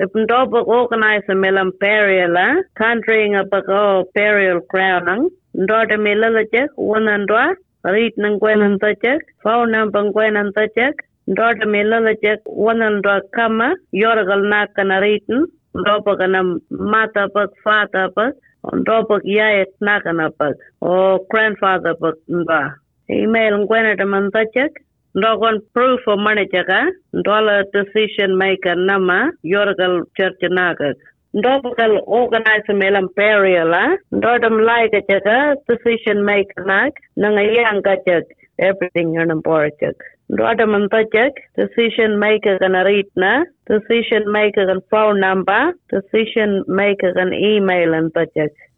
Ndobok organize a melam periala, country a bako perial crownang, Ndota Milajek, one and dwa, read Nangwen and Tajek, phone number Gwen and Tajek, Ndota Milajek, one and dwa kama, Yorgal Nakan a written, Ndopakana mata pak father pak, Ndopok Yayat Nakanapak, or grandfather pak Nda. Email Gwen at a Mantajek. Dogon proof of money chaka, dollar decision maker nama, Yorgal church nagak. Dogal organize a melam periala, dodam like a chaka, decision maker nag, nangayang chak, everything on a board chak. Dodam and chak, decision maker can read na, decision maker can phone number, decision maker can email and chak.